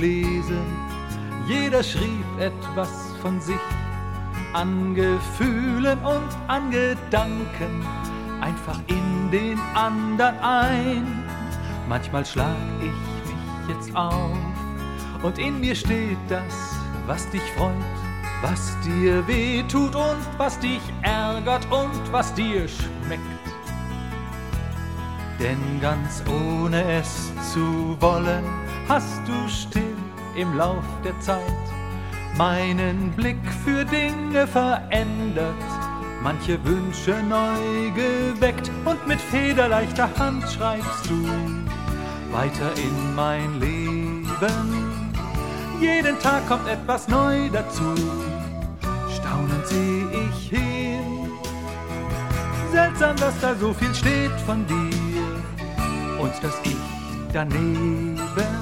lesen. Jeder schrieb etwas von sich, an Gefühlen und an Gedanken, einfach in den anderen ein. Manchmal schlag ich mich jetzt auf und in mir steht das, was dich freut, was dir weh tut und was dich ärgert und was dir schmeckt. Denn ganz ohne es zu wollen, hast du still im Lauf der Zeit meinen Blick für Dinge verändert, manche Wünsche neu geweckt und mit federleichter Hand schreibst du weiter in mein Leben. Jeden Tag kommt etwas neu dazu, staunend seh ich hin. Seltsam, dass da so viel steht von dir und dass ich daneben